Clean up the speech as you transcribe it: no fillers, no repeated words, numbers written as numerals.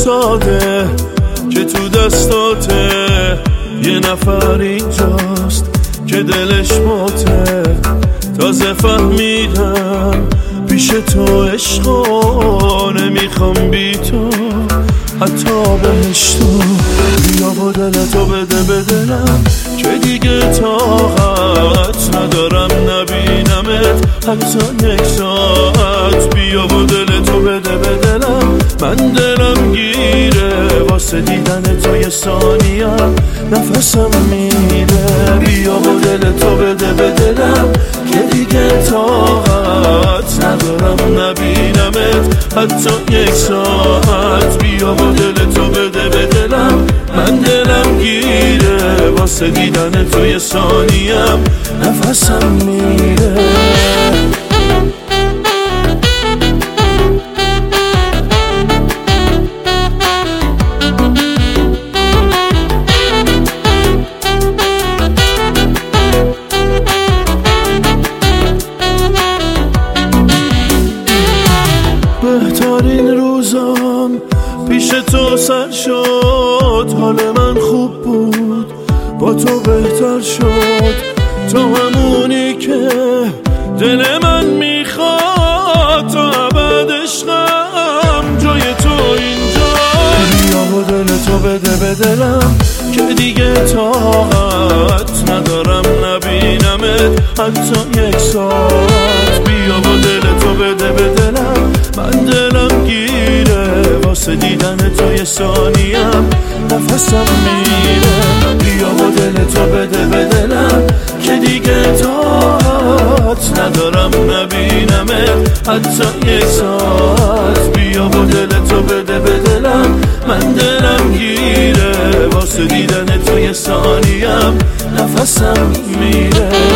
ساده که تو دستاته، یه نفر اینجاست که دلش ماته. تازه فهمیدم پیش تو عشقا نمیخوام بی تو حتی بهشتو. بیا با دلتو بده به دلم که دیگه طاقت ندارم نبینمت حتی یک ساعت. بیا با دلتو بده به دلم، من دلم گیره واسه دیدن تو یه ثانیم نفسم میره. بیا با دلتو بده به دلم که دیگه طاقت ندارم نبینمت حتی یک ساعت. بیا با دلتو بده به دلم، من دلم گیره واسه دیدن تو یه ثانیم نفسم میره. بهترین روزام پیش تو سر شد، حال من خوب بود با تو بهتر شد. تو همونی که دل من میخواد، تا ابد عشقم جای تو اینجا. بیا با دل تو بده به دلم که دیگه طاقت ندارم نبینمت حتی یک ساعت. بیا با دل تو بده به دلم، من دلم گیره واسه دیدن تو یه ثانیم نفسم میره. بیا با دل تو بده به دلم که دیگه طاقت ندارم نبینمت حتی یک ساعت. بیا با دل تو بده به دلم، من دلم گیره واسه دیدن تو یه ثانیم نفسم میره.